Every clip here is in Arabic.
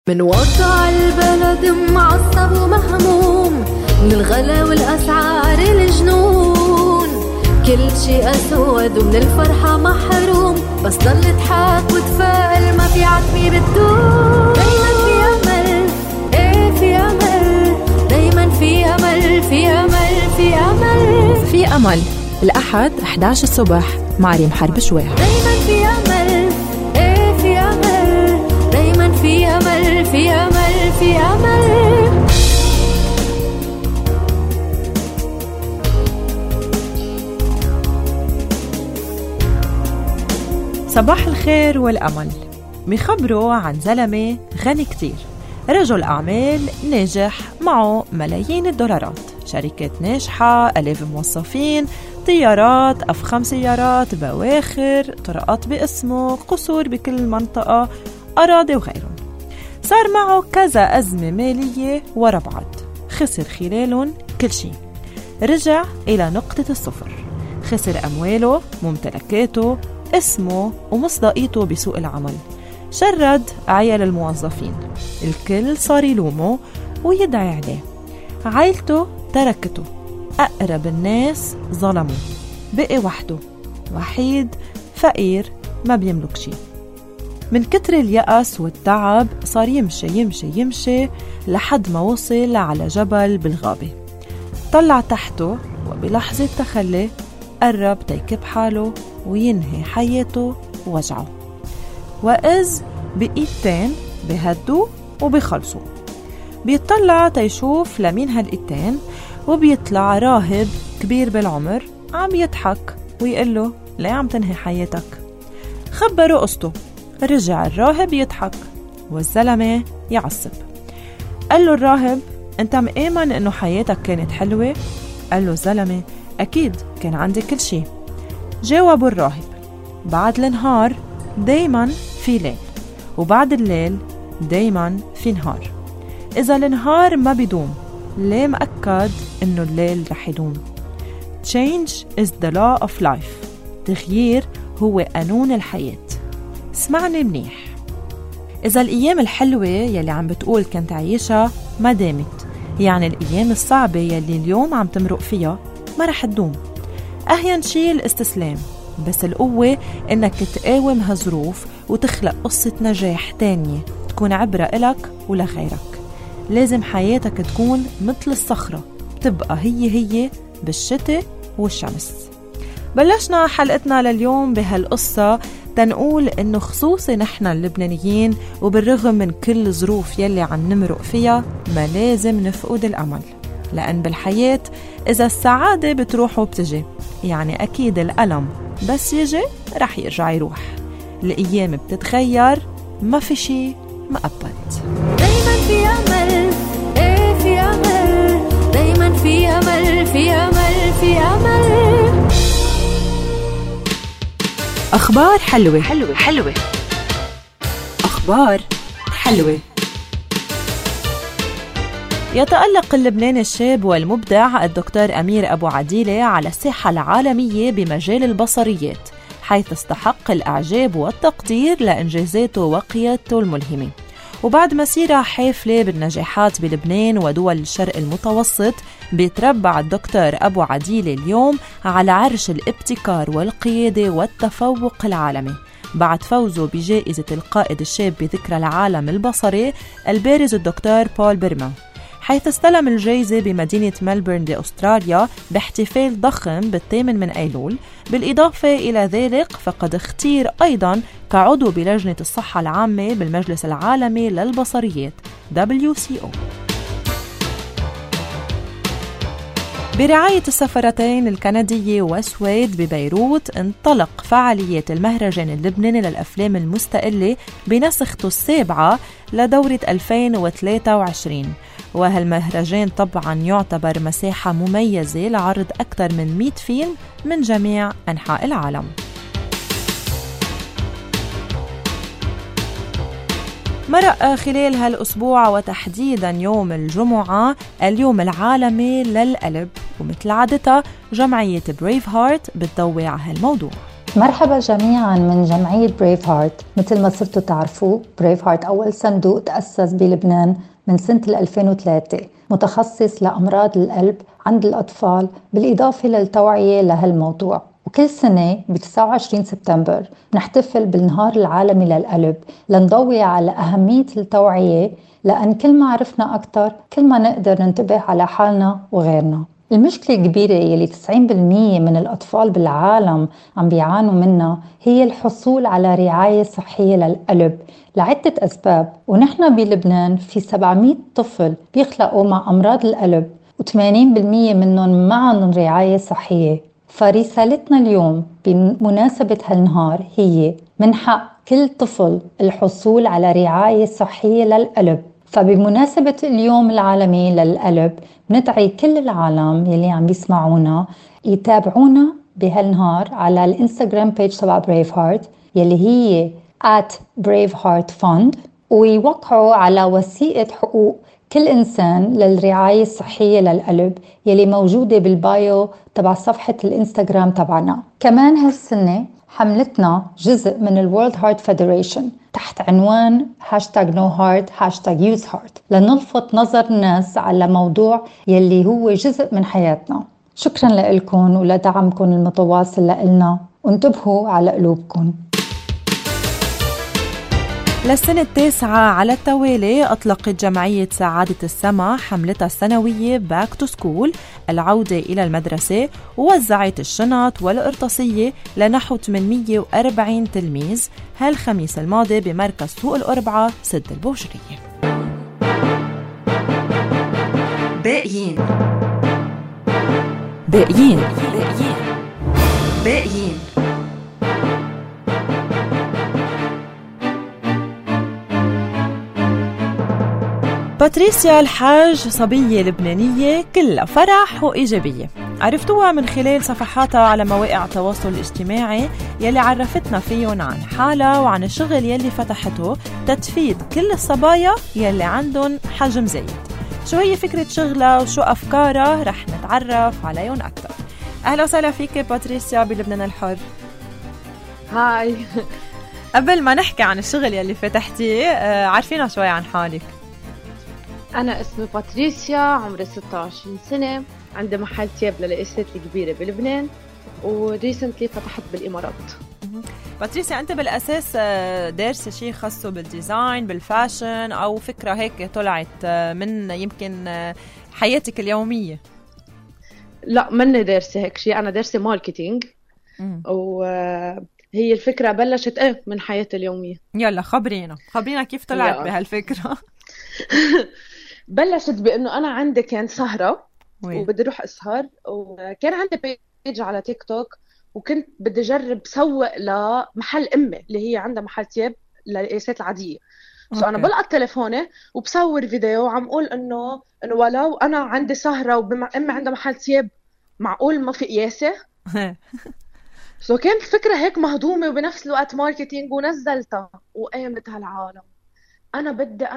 من وضع البلد معصب ومهموم، من الغلا والأسعار الجنون، كل شي أسود ومن الفرحة محروم، بس ضل تحاك وتفائل ما في عتمي بتدوم. دايما في أمل، ايه في أمل، دايما في أمل، في أمل، في أمل، في أمل. الأحد 11 الصبح مع ريم حرب شويح. دايما في أمل، ايه في أمل، دايما في أمل، في أمل، في أمل. صباح الخير والأمل. بيخبروا عن زلمة غني كتير، رجل أعمال ناجح معه ملايين الدولارات، شركات ناجحة، ألاف موظفين، طيارات، أفخم سيارات، بواخر، طرقات باسمه، قصور بكل منطقة، أراضي وغيرهم. صار معه كذا أزمة مالية ورا بعض، خسر خلالهم كل شيء، رجع إلى نقطة الصفر، خسر أمواله، ممتلكاته، اسمه ومصداقيته بسوق العمل، شرد عيال الموظفين، الكل صار يلومه ويدعي عليه، عائلته تركته، أقرب الناس ظلموا، بقي وحده، وحيد، فقير، ما بيملك شيء. من كتر اليأس والتعب صار يمشي لحد ما وصل على جبل بالغابة، طلع تحته وبلحظة تخلي قرب تيكب حاله وينهي حياته ووجعه، وإذ بإيدتين بهدوا وبيخلصوا. بيطلع تيشوف لمين هالإيدتين، وبيطلع راهب كبير بالعمر عم يضحك ويقول له ليه عم تنهي حياتك؟ خبره قصته. رجع الراهب يضحك والزلمة يعصب. قال له الراهب انت مآمن انه حياتك كانت حلوة؟ قال له الزلمة اكيد كان عندي كل شيء. جاوب الراهب بعد النهار دايما في ليل، وبعد الليل دايما في نهار. إذا النهار ما بيدوم ليه مأكد إنه الليل رح يدوم؟ Change is the law of life. تغيير هو قانون الحياة. اسمعني منيح، إذا الأيام الحلوة يلي عم بتقول كنت عايشها ما دامت، يعني الأيام الصعبة يلي اليوم عم تمرق فيها ما رح تدوم. أهين شيء الاستسلام، بس القوة إنك تقاوم هالظروف وتخلق قصة نجاح تانية تكون عبرة إلك ولغيرك. لازم حياتك تكون مثل الصخرة، تبقى هي بالشتاء والشمس. بلشنا حلقتنا لليوم بهالقصة تنقول إنه خصوصي نحن اللبنانيين وبالرغم من كل الظروف يلي عم نمرق فيها ما لازم نفقد الأمل، لأن بالحياة إذا السعادة بتروح وبتجي، يعني أكيد الألم بس يجي رح يرجع يروح. الأيام بتتغير، ما في شي مؤبد. دايما في أمل، ايه في أمل، دايما في أمل، في أمل، في أمل. أخبار حلوة. أخبار حلوة. يتألق اللبناني الشاب والمبدع الدكتور أمير أبو عديلة على الساحة العالمية بمجال البصريات، حيث استحق الإعجاب والتقدير لإنجازاته وقيادته الملهمة. وبعد مسيرة حافلة بالنجاحات بلبنان ودول الشرق المتوسط، بيتربع الدكتور أبو عديلة اليوم على عرش الابتكار والقيادة والتفوق العالمي بعد فوزه بجائزة القائد الشاب بذكرى العالم البصري البارز الدكتور بول بيرمان، حيث استلم الجائزة بمدينة ملبورن بأستراليا باحتفال ضخم بالثامن من أيلول. بالإضافة إلى ذلك فقد اختير أيضا كعضو بلجنة الصحة العامة بالمجلس العالمي للبصريات WCO. برعاية السفارتين الكندية والسويد ببيروت انطلق فعاليات المهرجان اللبناني للأفلام المستقلة بنسخته السابعة لدورة 2023. وهالمهرجان طبعا يعتبر مساحة مميزة لعرض أكثر من 100 فيلم من جميع أنحاء العالم. مرق خلال هالأسبوع وتحديدا يوم الجمعة اليوم العالمي للقلب، ومثل عادتها جمعية بريف هارت بتضوي على هالموضوع. مرحبا جميعا من جمعية بريف هارت. مثل ما صرتوا تعرفوا، بريف هارت أول صندوق تأسس بلبنان من سنة 2003، متخصص لأمراض القلب عند الأطفال بالإضافة للتوعية لهالموضوع. وكل سنة ب 29 سبتمبر نحتفل بالنهار العالمي للقلب لنضوي على أهمية التوعية، لأن كل ما عرفنا أكتر كل ما نقدر ننتبه على حالنا وغيرنا. المشكلة الكبيرة يلي 90% من الأطفال بالعالم عم بيعانوا منها هي الحصول على رعاية صحية للقلب لعدة أسباب. ونحن بلبنان في 700 طفل بيخلقوا مع أمراض القلب و80% منهم معهم رعاية صحية. فرسالتنا اليوم بمناسبة هالنهار هي من حق كل طفل الحصول على رعاية صحية للقلب. فبمناسبة اليوم العالمي للقلب ندعي كل العالم يلي عم بيسمعونا يتابعونا بهالنهار على الانستغرام بيج تبع بريف هارت يلي هي @braveheartfund، ويوقعوا على وثيقة حقوق كل إنسان للرعاية الصحية للقلب يلي موجودة بالبايو تبع صفحة الانستغرام تبعنا. كمان هالسنة حملتنا جزء من الورلد هارت فيدريشن تحت عنوان #NoHeart #UseHeart لنلفت نظر الناس على موضوع يلي هو جزء من حياتنا. شكرا لكم ولدعمكم المتواصل لنا، وانتبهوا على قلوبكم. للسنة التاسعة على التوالي أطلقت جمعية سعادة السما حملتها السنوية باك تو سكول، العودة إلى المدرسة، ووزعت الشنط والقرطاسية لنحو 840 تلميذ هالخميس الماضي بمركز سوق الأربعة سد البوشرية. باقيين باقيين باقيين. باتريسيا الحاج صبية لبنانية كلها فرح وإيجابية، عرفتوها من خلال صفحاتها على مواقع التواصل الاجتماعي يلي عرفتنا فيهم عن حالها وعن الشغل يلي فتحته تتفيد كل الصبايا يلي عندهم حجم زايد. شو هي فكرة شغلها وشو أفكارها رح نتعرف عليهم أكثر. أهلا وسهلا فيك باتريسيا بلبنان الحر. هاي. قبل ما نحكي عن الشغل يلي فتحتيه عارفينا شوي عن حالك. أنا اسمي باتريسيا، عمري 26 سنة، عندي محل تياب للقيسات الكبيرة بلبنان، وريسنتلي فتحت بالإمارات. باتريسيا، أنت بالأساس دارسة شيء خاصه بالديزاين بالفاشن، أو فكرة هيك طلعت من يمكن حياتك اليومية؟ لا، مني دارسة هيك شيء، أنا دارسة ماركتينج، وهي الفكرة بلشت من حياتي اليومية. يلا خبرينا كيف طلعت بهالفكرة. بلشت بأنه أنا عندي كان سهرة وبدي أروح أسهر، وكان عندي بيج على تيك توك، وكنت بدي أجرب سوق لمحل أمي اللي هي عندها محل تياب للقياسات العادية. أنا بلقط تليفوني وبصور فيديو وعم أقول إنه ولو أنا عندي سهرة وأمي عندها محل تياب، معقول ما في قياسة؟ كانت فكرة هيك مهضومة وبنفس الوقت ماركتينج، ونزلتها وقامت هالعالم. أنا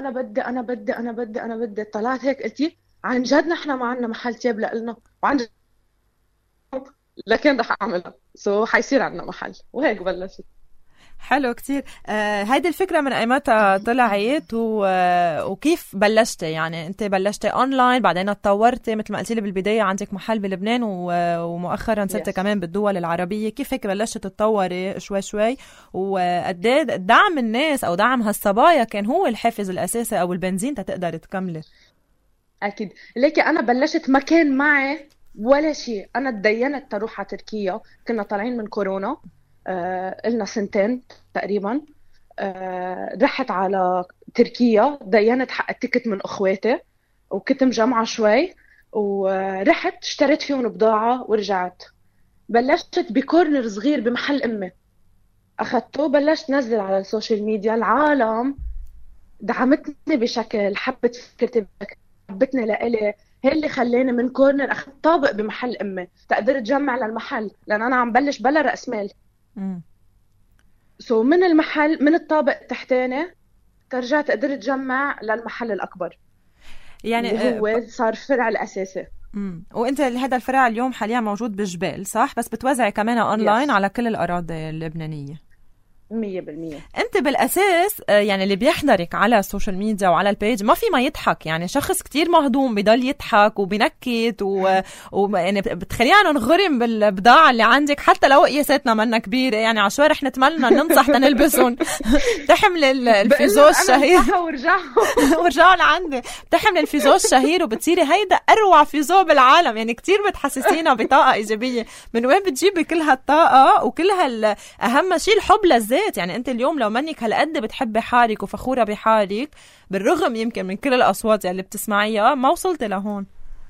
بدي طلعت هيك قلتي عن جد نحن ما عنا محل تياب لقلنا، وعن جد لكن رح أعملها حيصير عنا محل، وهيك بلشت. حلو كتير. هيدي الفكرة من أيمتى طلعت وكيف بلشتي؟ يعني أنت بلشتي أونلاين بعدين اتطورتي مثل ما قلتي لي بالبداية عندك محل بلبنان ومؤخرا صرتي كمان بالدول العربية، كيف هيك بلشتي تتطوري شوي وقديه دعم الناس أو دعم هالصبايا كان هو الحافز الأساسي أو البنزين تقدر تكملي؟ أكيد. ليكي أنا بلشت ما كان معي ولا شيء، أنا تدينت تروح على تركيا، كنا طالعين من كورونا، قلنا سنتين تقريبا. رحت على تركيا، دينت حق التيكت من اخواتي وكنت مجمعة شوي، ورحت اشتريت فيهم بضاعة ورجعت. بلشت بكورنر صغير بمحل امي، اخذته بلشت نزل على السوشيال ميديا. العالم دعمتني بشكل، حبت فكرتي، حبتني لإلي، هي اللي خلاني من كورنر اخذ طابق بمحل امي تقدر تجمع للمحل، لان انا عم بلش بلا رأس مال. من المحل، من الطابق تحتاني رجعت قدرت أجمع للمحل الأكبر، يعني هو صار فرع الأساسي. وانت هذا الفرع اليوم حاليا موجود بجبال صح؟ بس بتوزعي كمان اونلاين على كل الاراضي اللبنانيه. 100%. انت بالاساس يعني اللي بيحضرك على السوشيال ميديا وعلى البيج ما في ما يضحك، يعني شخص كتير مهضوم بضل يضحك وبنكت يعني بتخلينا نغرم بالبضاعه اللي عندك حتى لو قياساتنا منا كبيره، يعني عشوائي رح نتمنى ننصح تنلبسهم. بتحمل الفيزو الشهير ورجعوا لعندي، بتحمل الفيزو الشهير وبتصيري هيدا اروع فيزو بالعالم، يعني كتير بتحسسينا بطاقه ايجابيه. من وين بتجيبي كل هالطاقه وكل اهم شيء الحب للذات؟ يعني انت اليوم لو منك هالقد بتحبي حالك وفخوره بحالك بالرغم يمكن من كل الاصوات اللي بتسمعيها ما وصلتي لهون.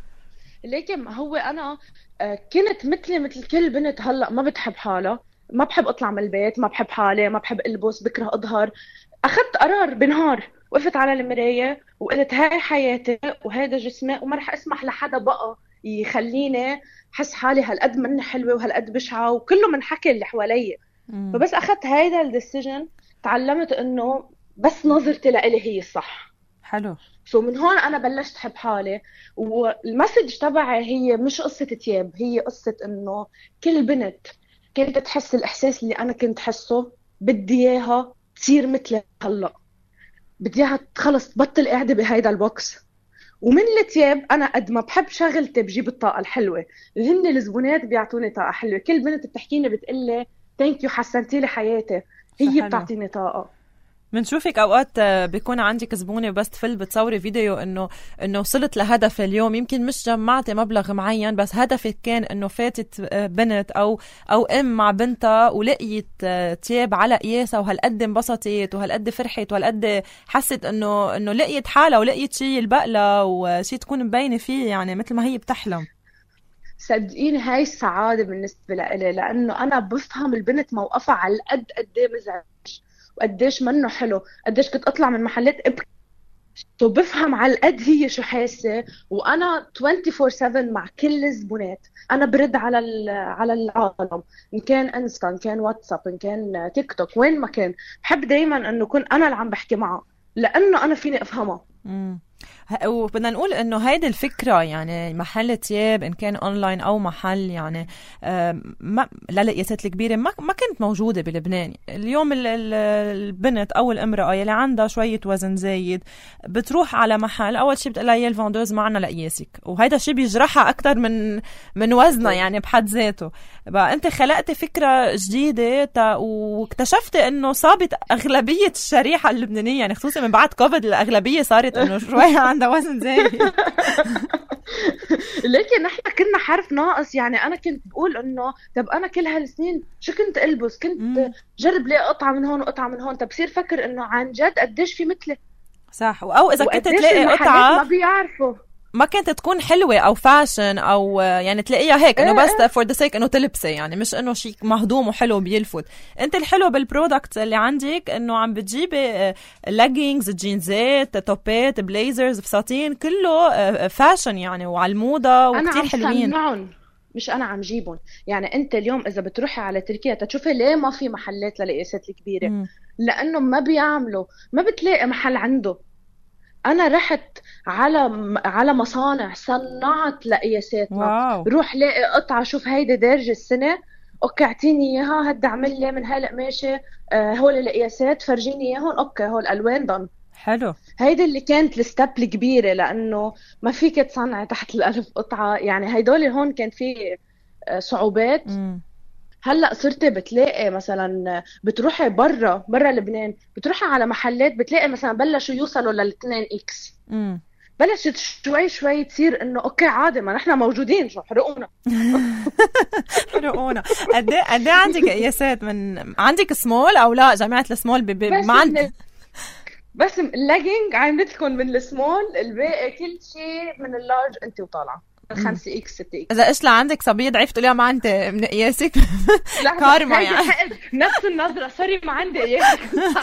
لكن هو انا كنت مثل كل بنت هلا ما بتحب حالها، ما بحب اطلع من البيت، ما بحب حالي، ما بحب البس، بكره اظهر. اخذت قرار بنهار، وقفت على المرايه وقلت هاي حياتي وهذا جسمي وما رح اسمح لحدا بقى يخليني حس حالي هالقد مني حلوه وهالقد بشعه وكله من حكي اللي حوالي. فبس أخذت هيدا الديسيجن، تعلمت إنه بس نظرتي لإلي هي الصح. حلو. من هون أنا بلشت أحب حالي، والمسج تبعي هي مش قصة تياب، هي قصة إنه كل بنت كانت تحس الإحساس اللي أنا كنت حسه بدي إياها تصير مثل هلأ، بدي إياها خلص تبطل قاعدة بهيدا البوكس. ومن التياب أنا قد ما بحب شغلتي بجيب الطاقة الحلوة، هن الزبونات بيعطوني طاقة حلوة. كل بنت بتحكيني بتقلي ثانك يو حسنتي لي حياتي، هي بتعطيني طاقه. بنشوفك اوقات بيكون عندك زبونه بس تفل بتصوري فيديو انه وصلت لهدف اليوم، يمكن مش جمعتي مبلغ معين بس هدفك كان انه فاتت بنت او ام مع بنتها ولقيت تياب على قياسها وهالقد انبسطت وهالقد فرحت وهالقد حست انه لقيت حالها ولقيت شيء يلبقلها وشيء تكون مبينه فيه، يعني مثل ما هي بتحلم. صدقيني هاي السعادة بالنسبة لإلي، لأنه أنا بفهم البنت موقفها على قد قديه مزعج وقديش منه حلو، قديش كنت أطلع من محلات أبكي، بفهم على قد هي شو حاسة. وأنا 24/7 مع كل الزبونات، أنا برد على العالم، إن كان إنستا، إن كان واتساب، إن كان تيك توك، وين ما كان بحب دايما إنه كون أنا اللي عم بحكي معها لأنه أنا فيني أفهمها. وبدنا نقول انه هيدي الفكره يعني محل تياب ان كان اونلاين او محل يعني للقياسات الكبيره ما كانت موجوده بلبنان. اليوم البنت او الامراه يلي عندها شويه وزن زايد بتروح على محل، اول شيء بتقول لها يا الفاندوز معنا لقياسك، وهيدا الشيء بيجرحها اكثر من وزنها يعني بحد ذاته. بقى انت خلقتي فكره جديده واكتشفتي انه صابت اغلبيه الشريحه اللبنانيه، يعني خصوصا من بعد كوفيد الاغلبيه صارت انه شويه عندها وزن زايد. لكن نحن كنا حرف ناقص، يعني انا كنت بقول انه طب انا كل هالسنين شو كنت البس، كنت جرب لي قطعه من هون وقطعه من هون، طب بصير فكر انه عن جد قديش في مثلي. صح. او اذا كنت تلاقي قطعه ما بيعرفوا ما كانت تكون حلوة أو فاشن أو يعني تلاقيها هيك إنه بس for the sake إنه تلبسي، يعني مش إنه شيء مهضوم وحلو بيلفت. أنت الحلو بالبرودكت اللي عندك إنه عم بتجيبي leggings، جينزات، توبات، بليزرز، فساتين، كله فاشن يعني وعلى الموضة وكتير حلوين. مش أنا عم جيبهم. يعني أنت اليوم إذا بتروحي على تركيا تشوفي ليه ما في محلات للقياسات الكبيرة، لأنه ما بيعملوا، ما بتلاقي محل عنده. أنا رحت على مصانع صنعت لقياساتنا، روح لاقي قطعة، شوف هيدا دارجة السنة، أوكي اعطيني إياها، هدي اعمل لي من هلأ ماشي، هول القياسات فرجيني إياهم، أوكي هول الألوان ضن حلو. هيدا اللي كانت الستيب الكبيرة، لأنه ما فيك تصنعي تحت 1000 قطعة، يعني هيدول هون كان في صعوبات. هلا صرت بتلاقي مثلا بتروحي برا لبنان، بتروحي على محلات بتلاقي مثلا بلشوا يوصلوا لل2X، بلشت شوي تصير انه اوكي عادي، ما نحن موجودين، شو حرقونا. حرقونا. قد ايه عندك قياسات؟ من عندك سمول او لا جماعه السمول ما عندك؟ بس اللاجينج عندك لكم من السمول، الباقي كل شيء من اللارج انت وطالعه 5X 6X. إذا إيش عندك صبية ضعيفة تقوليها ما عندي من قياسك. كارما يعني نفس النظرة، سوري ما عندي قياسك.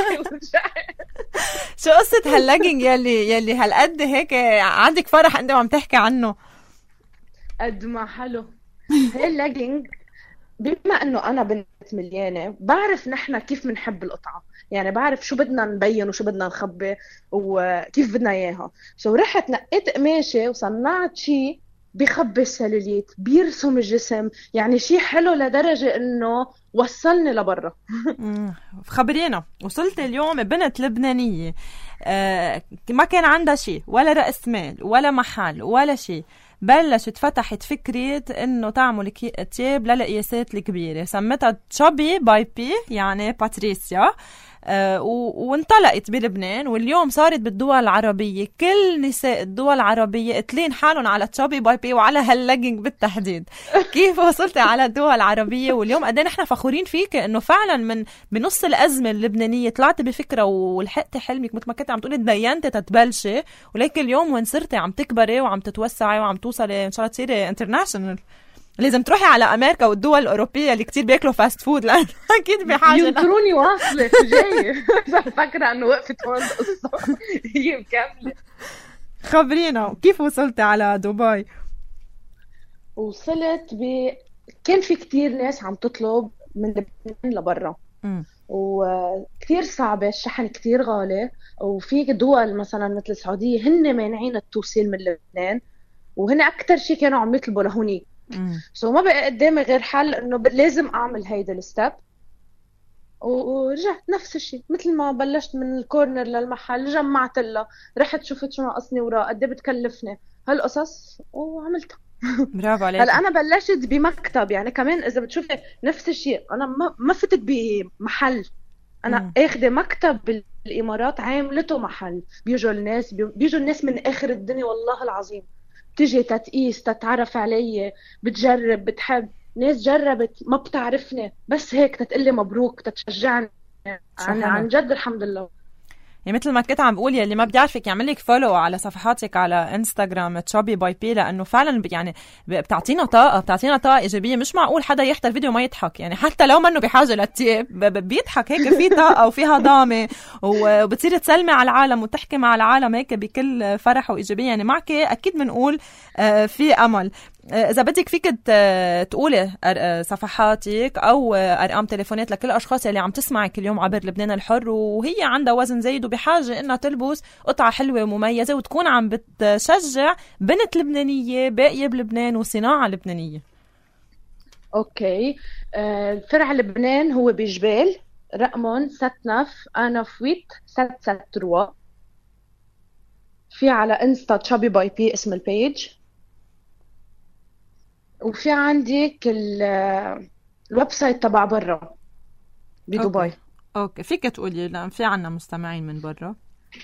شو قصة هاللاجينج يلي هالقد هيك عندك فرح أنت عم تحكي عنه؟ قد ما حلو هاي اللاجينج، بما أنه أنا بنت مليانة بعرف نحن كيف منحب القطعة، يعني بعرف شو بدنا نبين وشو بدنا نخبي وكيف بدنا إياها. رحت نقيت قماشة وصنعت شيء بيخبي السلوليت، بيرسم الجسم، يعني شيء حلو لدرجة انه وصلني لبرا. خبرينا، وصلت اليوم بنت لبنانية ما كان عندها شيء، ولا رأس مال ولا محل ولا شيء، بلشت فتحت فكرة انه تعمل تياب للقياسات الكبيرة، سمتها تشابي باي بي يعني باتريسيا. وانطلقت بلبنان، واليوم صارت بالدول العربية كل نساء الدول العربية قتلين حالهم على تشابي باي بي وعلى هالليجنج بالتحديد. كيف وصلت على الدول العربية؟ واليوم قدين احنا فخورين فيك انه فعلا من بنص الأزمة اللبنانية طلعت بفكرة ولحقتي حلمك، مثل ما كنت عم تقولي تدينتي تتبلشي، ولكن اليوم وين صرتي عم تكبري وعم تتوسعي وعم توصلي ان شاء الله تصيري انترناشونال. لازم تروحي على أمريكا والدول الأوروبية اللي كتير بياكلوا فاست فود، لأن أكيد بحاجة ينطروني واصلة جاي. فاكرة أنه وقفت هون القصة هي مكملة. خبرينا كيف وصلت على دبي؟ وصلت كان في كتير ناس عم تطلب من لبنان لبرا، وكتير صعبة، الشحن كتير غالي، وفي دول مثلا مثل السعودية هن مانعين التوصيل من لبنان، وهن أكتر شيء كانوا عم يطلبوا لهونيك. ما بقى قدامي غير حل انه لازم اعمل هيدا الستاب. ورجعت نفس الشيء مثل ما بلشت من الكورنر للمحل، جمعت لها، رحت شفت شو ناقصني وراه، قد ايه بتكلفني هالقصص وعملتها. برافو عليك. هلا انا بلشت بمكتب، يعني كمان اذا بتشوفي نفس الشيء، انا ما فتت بمحل، انا اخذه مكتب بالامارات عاملته محل، بيجوا الناس من اخر الدنيا والله العظيم، تيجي تتقيس تتعرف علي، بتجرب، بتحب، ناس جربت ما بتعرفني بس هيك تتقلي مبروك، تتشجعني. عن جد الحمد لله. يعني مثل ما كنت عم بقول، يلي ما بيعرفك يعمل لك فولو على صفحاتك على انستغرام تشابي باي بي، لانه فعلا يعني بتعطينا طاقه ايجابيه. مش معقول حدا يحضر فيديو ما يضحك، يعني حتى لو منه بحاجه للتياب بيضحك هيك، في طاقه وفيها ضامه، وبتصير تسلمي على العالم وتحكي مع العالم هيك بكل فرح وايجابيه. يعني معك اكيد بنقول في امل. إذا بدك فيك تقولي صفحاتك أو أرقام تليفونات لكل الأشخاص اللي عم تسمعك اليوم عبر لبنان الحر، وهي عندها وزن زايد وبحاجة إنها تلبس قطعة حلوة ومميزة، وتكون عم بتشجع بنت لبنانية باقية بلبنان وصناعة لبنانية. أوكي، فرع لبنان هو بجبال، رقمون 79 في على انستا تشابي باي بي اسم البيج، وفي عندك الويب سايت تبع برا بدبي. اوكي فيك تقولي، لان في عنا مستمعين من برا.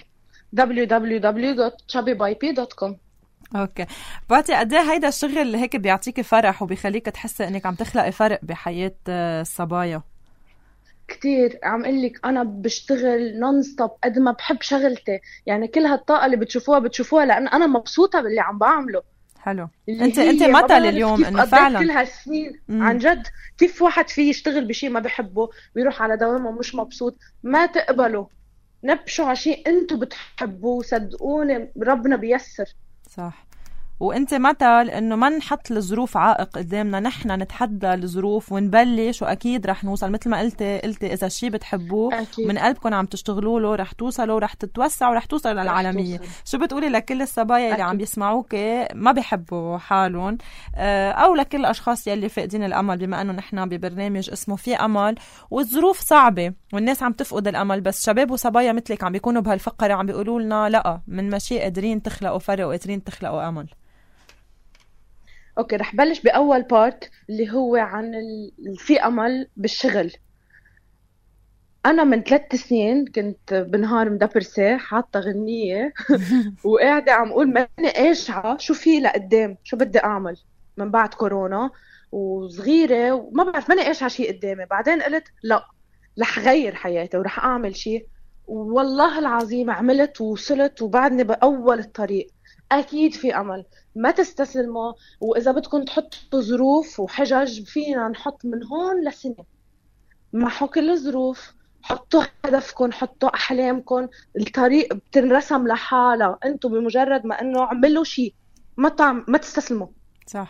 www.chabibyp.com. اوكي باتي، قد ايه هيدا الشغل اللي هيك بيعطيكي فرح وبيخليك تحسي انك عم تخلقي فرق بحياة الصبايا؟ كتير عم قلك انا بشتغل نون ستوب قد ما بحب شغلتي، يعني كل هالطاقة اللي بتشوفوها لان انا مبسوطة باللي عم بعمله. حلو. انت مثل اليوم انه فعلا كل هالسنين عن جد كيف واحد فيه يشتغل بشيء ما بحبه ويروح على دوامه مش مبسوط؟ ما تقبلوا، نبشوا على شيء انتم بتحبوه، صدقوني ربنا بيسر. صح. وانت مثل انه ما نحط الظروف عائق قدامنا، نحن نتحدى الظروف ونبلش، واكيد رح نوصل. مثل ما قلتي اذا الشيء بتحبوه من قلبكم عم تشتغلوا له رح توصلوا، رح تتوسعوا، رح توصلوا للعالميه. شو بتقولي لكل الصبايا اللي عم يسمعوك ما بيحبوا حالهم، او لكل الاشخاص يلي فاقدين الامل، بما انه نحن ببرنامج اسمه في امل والظروف صعبه والناس عم تفقد الامل، بس شباب وصبايا مثلك عم بيكونوا بهالفقره عم بيقولوا لنا لا، من ماشي قادرين تخلقوا فرق وقادرين تخلقوا امل. اوكي رح بلش باول بارت اللي هو عن في امل بالشغل. انا من 3 سنين كنت بنهار مدبرسه حاطه غنيه وقاعده عم اقول ماني قاشعه شو في لقدام، شو بدي اعمل من بعد كورونا وصغيره وما بعرف، ماني قاشعه شيء قدامي. بعدين قلت لا، رح غير حياتي ورح اعمل شيء، والله العظيم عملت ووصلت وبعدني باول الطريق. اكيد في امل، ما تستسلموا، واذا بدكم تحطوا ظروف وحجج فينا نحط من هون لسنه، محوا كل الظروف، حطوا هدفكم، حطوا احلامكم، الطريق بتنرسم لحالها، انتم بمجرد ما انه عملوا شيء ما تستسلموا. صح.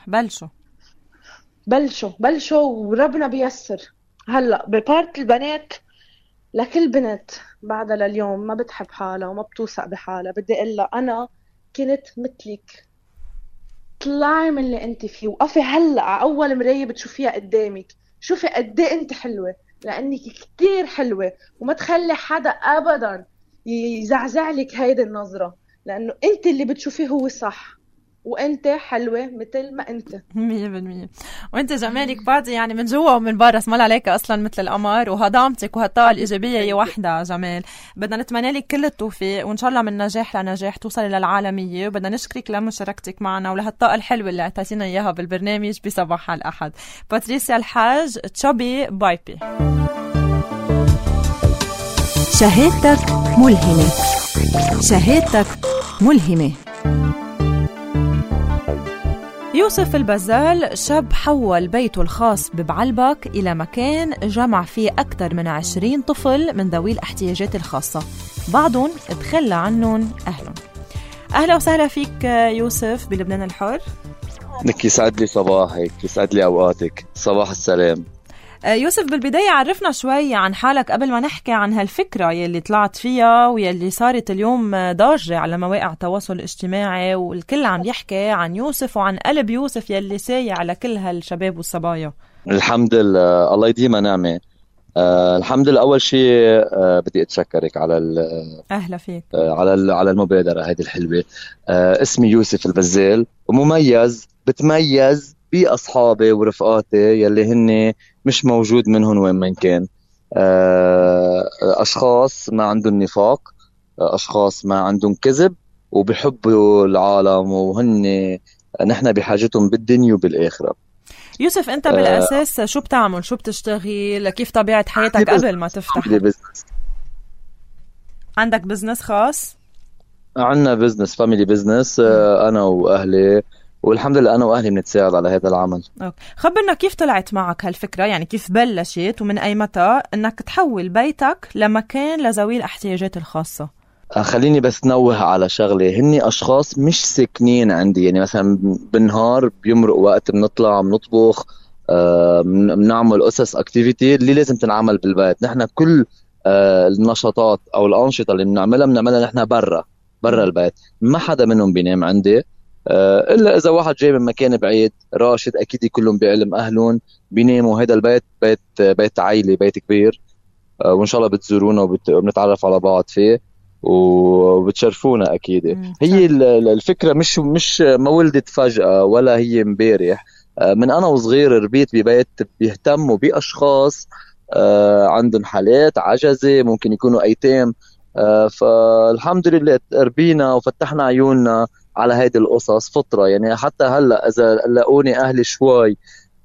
بلشوا وربنا بيسر. هلا ببارت البنات، لكل بنت بعدها لليوم ما بتحب حالها وما بتوثق بحالها، بدي اقول لها انا كنت مثلك اطلعي من اللي انت فيه، وقفي هلا على اول مرايه بتشوفيها قدامك، شوفي قد ايه انت حلوه، لانك كتير حلوه، وما تخلي حدا ابدا يزعزع لك هيدي النظره، لانه انت اللي بتشوفيه هو صح، وانت حلوه مثل ما انت 100%. وانت جمالك باضي يعني من جوا ومن برا، اسم الله عليك اصلا مثل القمر، وهضامتك وهالطاقه الايجابيه هي وحده. جمال، بدنا نتمنى لك كل التوفيق، وان شاء الله من نجاح لنجاح توصلي للعالميه، وبدنا نشكرك لمشاركتك معنا ولهالطاقه الحلوه اللي اعطيتينا اياها بالبرنامج بصباح الأحد. باتريسيا الحاج، تشابي بايبي. شهادتك ملهمة. شهادتك ملهمة. يوسف البزال شاب حول بيته الخاص ببعلبك إلى مكان جمع فيه أكثر من 20 طفل من ذوي الاحتياجات الخاصة، بعضهم تخلى عنهم أهلهم. أهلا وسهلا فيك يوسف بلبنان الحر. لك يسعد لي صباحك، يسعد لي أوقاتك، صباح السلام. يوسف، بالبداية عرفنا شوي عن حالك قبل ما نحكي عن هالفكرة يلي طلعت فيها ويلي صارت اليوم ضاجة على مواقع التواصل الاجتماعي، والكل عم يحكي عن يوسف وعن قلب يوسف يلي سايع على كل هالشباب والصبايا. الحمد لله، الله يديمها نعمة. الحمد لله. أول شيء بدي أتشكرك على أهلا فيك على المبادرة هذه الحلوة. اسمي يوسف البزال، ومميز بتميز بأصحابي ورفقاتي يلي هن مش موجود منهم وين ما كان. أشخاص ما عندهم نفاق، أشخاص ما عندهم كذب، وبيحبوا العالم، وهن نحن بحاجتهم بالدنيا وبالآخرة. يوسف، أنت بالأساس شو بتعمل؟ شو بتشتغل؟ كيف طبيعة حياتك قبل ما تفتح؟ عندك بزنس خاص؟ عندنا بزنس، فاميلي بزنس، أنا وأهلي، والحمد لله أنا وأهلي بنتساعد على هذا العمل. خبرنا كيف طلعت معك هالفكرة، يعني كيف بلشت ومن أي متى إنك تحول بيتك لمكان لذوي الاحتياجات الخاصة؟ خليني بس نوه على شغلة، هني أشخاص مش ساكنين عندي، يعني مثلا بالنهار بيمرق وقت بنطلع بنطبخ، بنعمل أسس أكتيفيتي اللي لازم تنعمل بالبيت. نحن كل النشاطات أو الأنشطة اللي بنعملها نحن برا البيت، ما حدا منهم بينام عندي، إلا إذا واحد جاي من مكان بعيد راشد، أكيد كلهم بعلم أهلهم بيناموا. هذا البيت بيت عائلي، بيت كبير، وإن شاء الله بتزورونا وبنتعرف على بعض فيه وبتشرفونا أكيد. هي الفكرة مش ما ولدت فجأة ولا هي مبارح. من أنا وصغير ربيت ببيت بيهتموا بأشخاص عندهم حالات عجزة، ممكن يكونوا أيتام، فالحمد لله ربينا وفتحنا عيوننا على هيدي القصص فترة. يعني حتى هلأ إذا لقوني أهلي شوي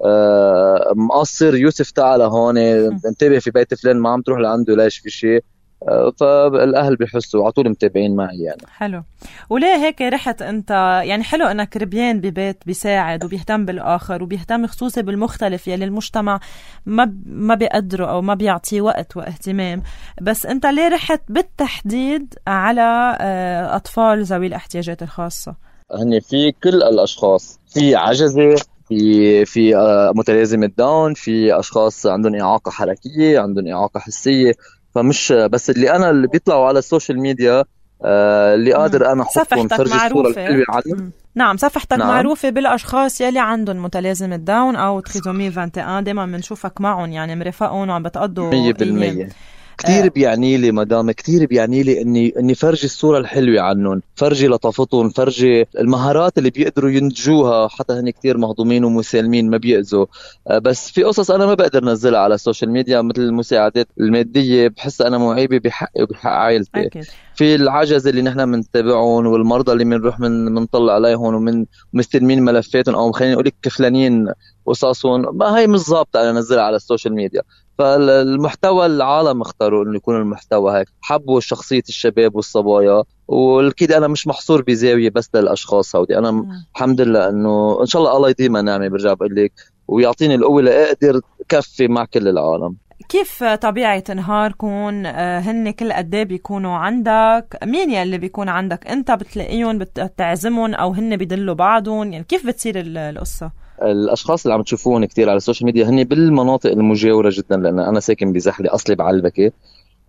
مقصر، يوسف تعال هون انتبه في بيت فلان، ما عم تروح لعنده، ليش في شيء، فالأهل بيحسوا على طول متابعين معي يعني. حلو. وليه هيك رحت أنت؟ يعني حلو أنك ربيان ببيت بيساعد وبيهتم بالآخر وبيهتم خصوصي بالمختلف يلي المجتمع ما بيقدره أو ما بيعطيه وقت واهتمام، بس أنت ليه رحت بالتحديد على أطفال ذوي الاحتياجات الخاصة؟ هني في كل الأشخاص، في عجزة، في متلازمة داون، في أشخاص عندهم إعاقة حركية، عندهم إعاقة حسية، فمش بس اللي بيطلعوا على السوشيال ميديا اللي قادر أنا أحطهم فرجي الصورة الحلوة عنهم. نعم، صفحتك معروفة بالأشخاص يلي عندهم متلازمة داون أو تريزومي 21، دايما بنشوفك معهم يعني مرافقهم وعم بتقضوا 100%. كتير بيعني لي مدام، كتير بيعني لي اني فرجي الصورة الحلوة عنهم، فرجي لطافتهم، فرجي المهارات اللي بيقدروا ينتجوها، حتى هن كتير مهضومين ومسالمين ما بيأذوا. بس في قصص انا ما بقدر نزلها على السوشيال ميديا، مثل المساعدات المادية، بحس انا معيبة بحقي وبحق عائلتي. في العجز اللي نحن منتابعهم، والمرضى اللي منروح منطلع عليهم ومستلمين ملفاتهم، او خلينا نقول كفلانين قصصهم، ما هي مش ظابطة انا نزلها على السوشيال ميديا. فالمحتوى العالم اختاروا انه يكون المحتوى هيك، حبوا شخصية الشباب والصبايا، والكيد انا مش محصور بزاوية بس للاشخاص هودي. انا الحمد لله انه ان شاء الله يديمها نعمة، برجع بقول لك، ويعطيني القوة لأقدر كفي مع كل العالم. كيف طبيعة نهاركم؟ هن كل قد ايه بيكونوا عندك؟ مين يلي بيكون عندك؟ انت بتلاقيهم بتعزمهم او هن بيدلوا بعضهم؟ يعني كيف بتصير القصة؟ الاشخاص اللي عم تشوفوهم كتير على السوشيال ميديا هن بالمناطق المجاورة جدا، لان انا ساكن بزحلة، اصلي بعلبكة.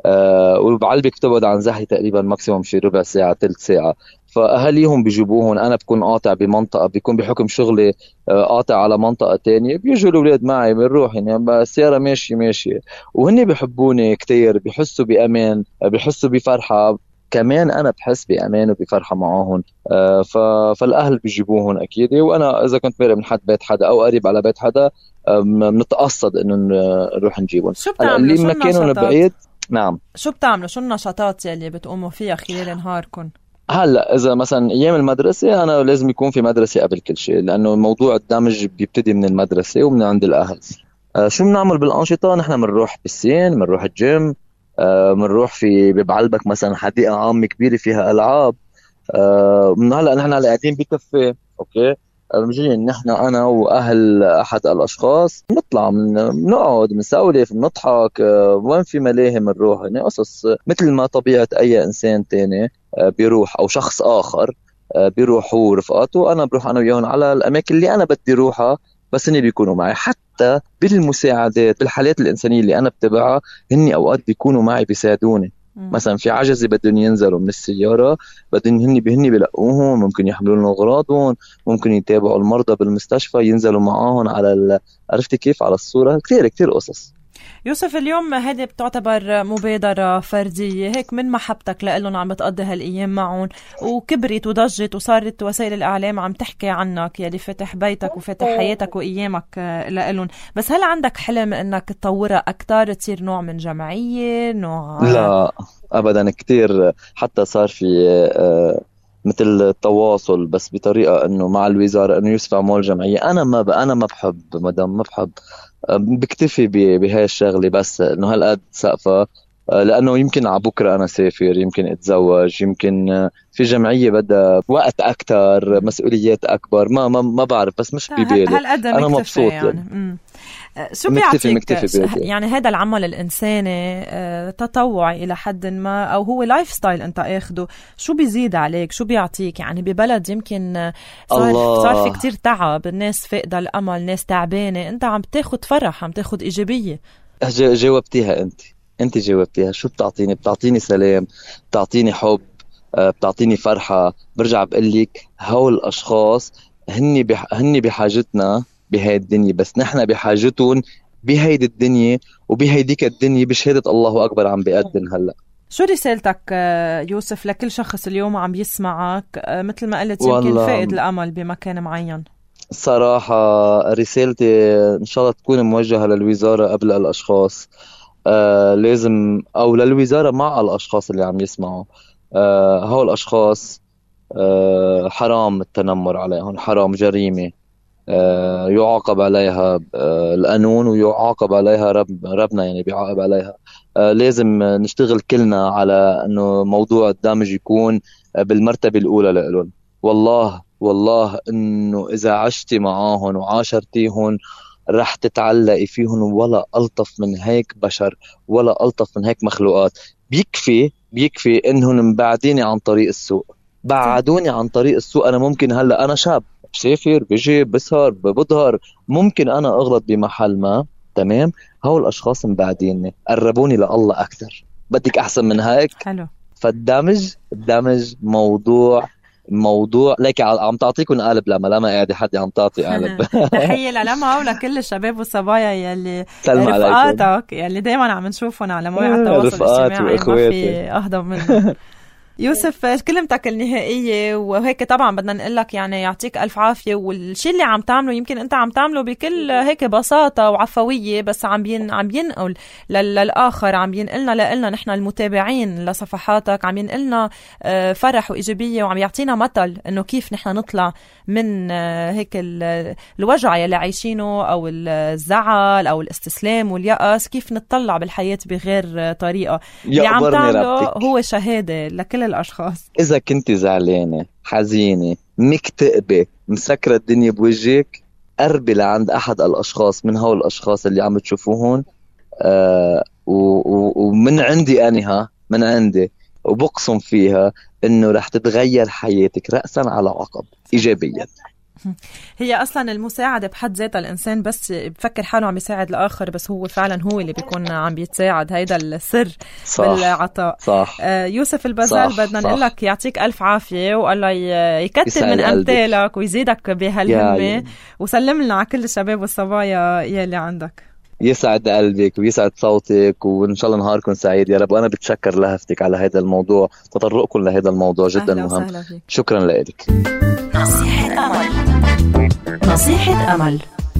وبعلبك بتبعد عن زحي تقريبا ماكسيموم شي ربع ساعة 3 ساعة. فأهاليهم بيجيبوهم، أنا بكون قاطع بمنطقة، بيكون بحكم شغلي قاطع على منطقة تانية، بيجوا الأولاد معي بنروح يعني السيارة ماشية. وهني بيحبوني كتير، بيحسوا بأمان، بيحسوا بفرحة. كمان أنا بحس بأمان وبفرحة معاهم. فالأهل بيجيبوهم أكيد، وأنا إذا كنت مرق من حد بيت حدا أو قريب على بيت حدا بنتقصد إنه نروح نجيبهم. شو هلا بتعملوا؟ اللي شو مكانهم النشاطات؟ بعيد. نعم. شو بتعملوا؟ شو النشاطات يلي بتقوموا فيها خلال نهاركم؟ هلا اذا مثلا ايام المدرسه انا لازم يكون في مدرسه قبل كل شيء، لانه موضوع الدمج بيبتدي من المدرسه ومن عند الاهل. شو بنعمل بالانشطه؟ نحن بنروح بالسين، بنروح الجيم، بنروح في بعلبك مثلا حديقه عامه كبيره فيها العاب. من هلا نحن قاعدين بكافيه، اوكي. بنجي نحن انا واهل احد الاشخاص، بنطلع بنقعد بنسولف بنضحك. وين في ملاهي بنروح، يعني قصص مثل ما طبيعه اي انسان تاني بيروح او شخص اخر بيروح هو ورفقاته. انا بروح انا وياهم على الاماكن اللي انا بدي روحها، بس هن بيكونوا معي. حتى بالمساعدات بالحالات الانسانيه اللي انا بتبعها، هن اوقات بيكونوا معي بيساعدوني. مثلا في عجزة بدهم ينزلوا من السيارة، بدهم هني بيلاقوهم، ممكن يحملوا لهم أغراضهم، ممكن يتابعوا المرضى بالمستشفى، ينزلوا معاهم على عرفتي كيف، على الصورة. كتير قصص. يوسف، اليوم هذه بتعتبر مبادرة فردية هيك من محبتك لإلهم عم بتقضي هالأيام معهم، وكبرت وضجت وصارت وسائل الإعلام عم تحكي عنك يلي فتح بيتك وفتح حياتك وأيامك لإلهم. بس هل عندك حلم إنك تطورها أكتر، تصير نوع من جمعية، نوع؟ لا أبدا. كتير حتى صار في مثل تواصل، بس بطريقة إنه مع الوزارة إنه يوسف أعمال جمعية. أنا ما بحب مدام، ما بحب. بكتفي بهاي الشغلة، بس إنه هالقد سقفة. لأنه يمكن على بكرة أنا سافر، يمكن أتزوج، يمكن في جمعية بدها وقت أكتر، مسؤوليات أكبر، ما بعرف، بس مش ببالي. هالقد أنا مكتفي مبسوط يعني. شو بيعطيك مكتفي يعني هذا العمل الإنساني تطوعي إلى حد ما، أو هو لايف ستايل أنت أخده؟ شو بيزيد عليك؟ شو بيعطيك يعني ببلد يمكن صار في كتير تعب، الناس فاقدة الأمل، ناس تعبانة، أنت عم تاخد فرح، عم تاخد إيجابية. جاوبتيها أنت جاوبتيها. شو بتعطيني سلام، بتعطيني حب، بتعطيني فرحة. برجع بقلك هول الأشخاص هني بحاجتنا بهاي الدنيا، بس نحن بحاجتهم بهيدي الدنيا وبهيديك الدنيا بشهادة الله أكبر عم بيقدم. هلأ شو رسالتك يوسف لكل شخص اليوم عم يسمعك مثل ما قلت يمكن فائد الأمل بمكان معين؟ صراحة رسالتي إن شاء الله تكون موجهة للوزارة قبل الأشخاص. لازم، أو للوزارة مع الأشخاص اللي عم يسمعوا. هول الأشخاص حرام التنمر عليهم، حرام، جريمة يعاقب عليها القانون ويعاقب عليها ربنا، يعني بيعاقب عليها. لازم نشتغل كلنا على أنه موضوع الدمج يكون بالمرتبة الأولى لإلهم. والله إنه إذا عشتي معاهم وعاشرتيهم رح تتعلقي فيهم، ولا ألطف من هيك بشر، ولا ألطف من هيك مخلوقات. بيكفي إنهم مبعديني عن طريق السوق، بعدوني عن طريق السوق. أنا ممكن هلأ أنا شاب بسافر بجي بسهر بظهر، ممكن أنا أغلط بمحل ما، تمام. هول الأشخاص مبعديني، قربوني لله أكثر. بدك أحسن من هيك؟ حلو. فالدمج موضوع ليك عم تعطيكم قالب. لما قاعد حد عم تعطي قالب. تحية للما ولكل الشباب والصبايا يلي رفقاتك يلي دايما عم نشوفهم على مواقع التواصل الاجتماعي، ما في أهضم منه. يوسف، كلمتك النهائية وهيك طبعا بدنا نقول لك يعني يعطيك ألف عافية، والشيء اللي عم تعمله يمكن أنت عم تعمله بكل هيك بساطة وعفوية، بس عم ينقل للآخر، عم ينقلنا لنا نحن المتابعين لصفحاتك، عم ينقلنا فرح وإيجابية، وعم يعطينا مثل إنه كيف نحن نطلع من هيك الوجع يلي عايشينه، أو الزعل أو الاستسلام واليأس، كيف نطلع بالحياة بغير طريقة. اللي عم تعمله هو شهادة لكل الأشخاص. إذا كنت زعلانة، حزينة، مكتئبة، مسكرة الدنيا بوجهك، قربي لعند أحد الأشخاص من هول الأشخاص اللي عم تشوفوهن. ومن عندي أنا من عندي وبقسم فيها إنه رح تتغير حياتك رأسا على عقب إيجابيا. هي أصلا المساعدة بحد ذاتها الإنسان بس بفكر حاله عم يساعد الآخر، بس هو فعلا هو اللي بيكون عم بيتساعد. هيدا السر بالعطاء. صح. يوسف البزال بدنا نقول لك يعطيك ألف عافية، والله يكتر من أمثالك ويزيدك بهالهمة، وسلم لنا على كل الشباب والصبايا يلي عندك. يسعد قلبك ويسعد صوتك، وإن شاء الله نهاركم سعيد يا رب. وأنا بتشكر لهفتك على هذا الموضوع، تطرقكم لهذا الموضوع جدا مهم. شكرا لك. نصيحة أمل. نصيحة أمل.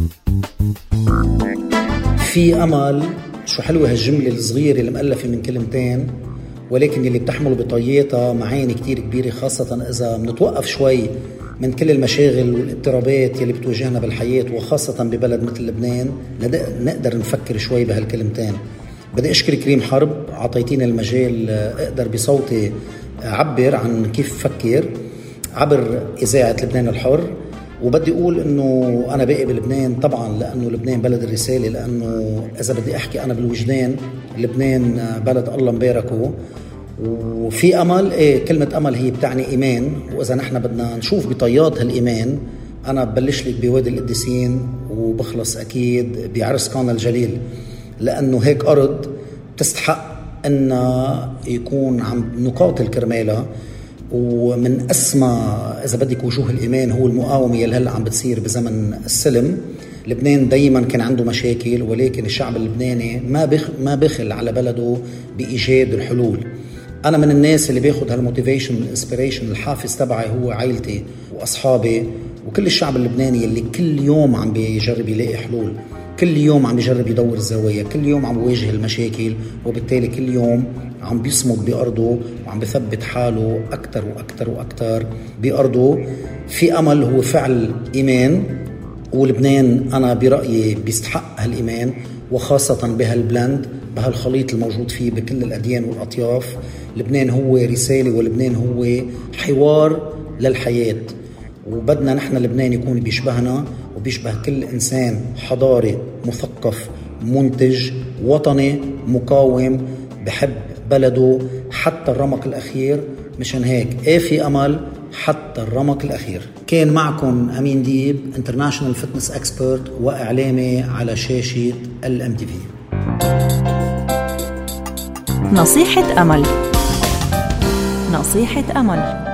في أمل. شو حلوة هالجملة الصغيرة اللي مؤلفة من كلمتين، ولكن اللي بتحمل بطياتها معاني كتير كبيرة، خاصة إذا بنتوقف شوي من كل المشاغل والاضطرابات يلي بتواجهنا بالحياة، وخاصة ببلد مثل لبنان، نقدر نفكر شوي بهالكلمتين. بدي أشكر كريم حرب، عطيتيني المجال أقدر بصوتي أعبر عن كيف فكر عبر إذاعة لبنان الحر. وبدي أقول إنه أنا باقي بلبنان طبعاً، لأنه لبنان بلد الرسالة، لأنه إذا بدي أحكي أنا بالوجدان، لبنان بلد الله مباركه وفي أمل. كلمة أمل هي بتعني إيمان، وإذا نحن بدنا نشوف بطيات هالإيمان، أنا ببلش لك بوادي القديسين وبخلص أكيد بعرس كان الجليل، لأنه هيك أرض تستحق أن يكون عم نقاتل كرمالها. ومن أسمى إذا بدك وجوه الإيمان هو المقاومة يلي هلأ عم بتصير بزمن السلم. لبنان دايما كان عنده مشاكل، ولكن الشعب اللبناني ما بخل على بلده بإيجاد الحلول. أنا من الناس اللي بياخد هالموتيفيشن والإنسبيريشن، الحافز تبعي هو عائلتي وأصحابي وكل الشعب اللبناني اللي كل يوم عم بيجرب يلاقي حلول، كل يوم عم بيجرب يدور الزوايا، كل يوم عم بيواجه المشاكل، وبالتالي كل يوم عم بيصمد بأرضه وعم بثبت حاله أكتر وأكتر وأكتر بأرضه. في أمل هو فعل إيمان، ولبنان أنا برأيي بيستحق هالإيمان، وخاصة بهالبلند، بهالخليط الموجود فيه بكل الأديان والأطياف. لبنان هو رسالة، ولبنان هو حوار للحياة، وبدنا نحن لبنان يكون بيشبهنا وبيشبه كل إنسان حضاري مثقف منتج وطني مقاوم بحب بلده حتى الرمق الأخير. مشان هيك في أمل حتى الرمق الأخير. كان معكم أمين ديب، انترناشنال فتنس اكسبرت وإعلامي على شاشة الMTV. نصيحة أمل. نصيحة أمل.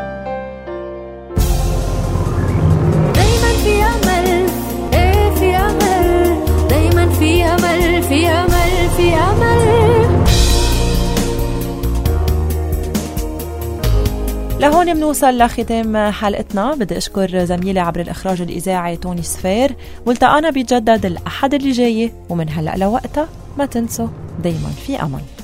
دايما في أمل، في أمل، دايما في أمل، في أمل، في أمل. لهون منوصل لختام حلقتنا. بدي أشكر زميلي عبر الإخراج الإذاعي توني سفير، والتقانا بيتجدد الأحد اللي جاي، ومن هلأ لوقتها ما تنسوا دايما في أمل.